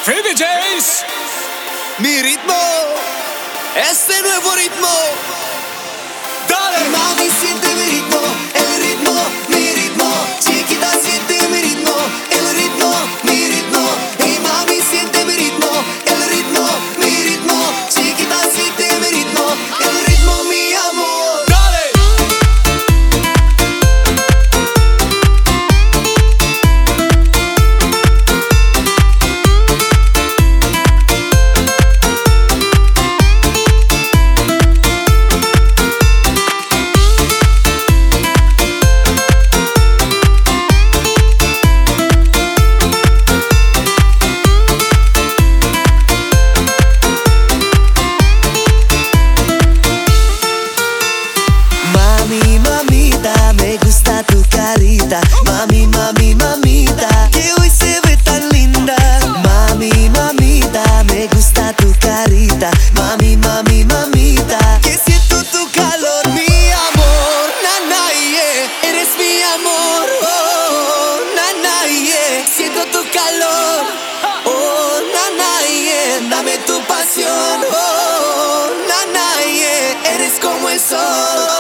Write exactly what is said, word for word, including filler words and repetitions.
Free D Js. Mi ritmo, este nuevo ritmo. Dale. Mami, siente mi ritmo, el ritmo, mi ritmo. Chiquita, siente mi ritmo, el ritmo, mi ritmo. Y mami, siente mi ritmo, el ritmo, mi ritmo. Chiquita, siente mi ritmo, el ritmo, mi amor. Dale. Mami, mamita, me gusta tu carita. Mami, mami, mamita, que hoy se ve tan linda. Mami, mamita, me gusta tu carita. Mami, mami, mamita, que siento tu calor, mi amor. Nana, yeah, eres mi amor. Oh, nana, yeah, siento tu calor. Oh, nana, yeah, dame tu pasión. Oh, nana, yeah, eres como el sol.